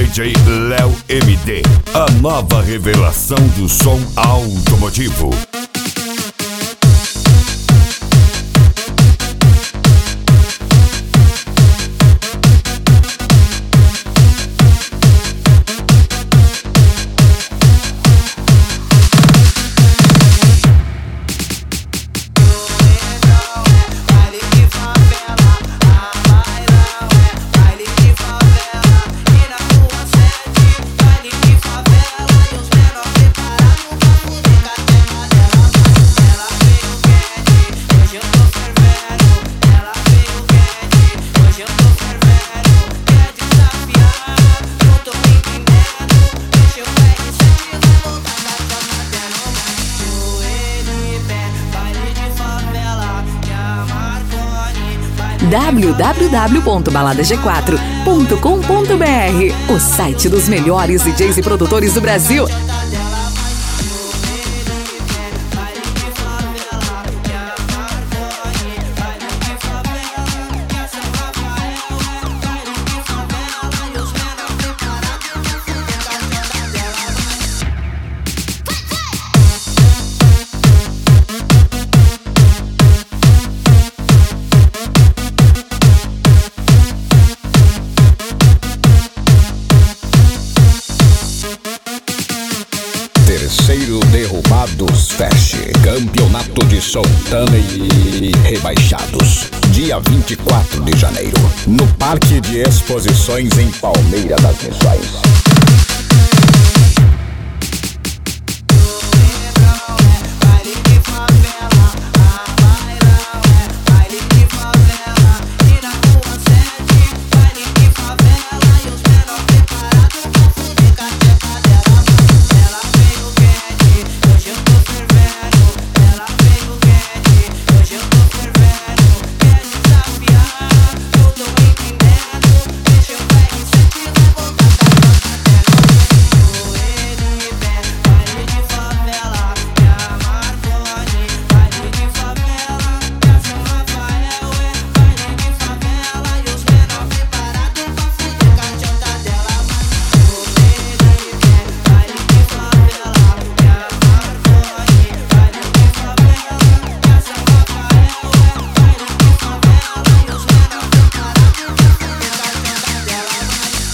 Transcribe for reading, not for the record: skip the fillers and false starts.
DJ Léo MD, a nova revelação do som automotivo. www.baladag4.com.br, o site dos melhores DJs e produtores do Brasil. Terceiro Derrubados Fest, Campeonato de Soltana e Rebaixados, dia 24 de janeiro, no Parque de Exposições em Palmeira das Missões.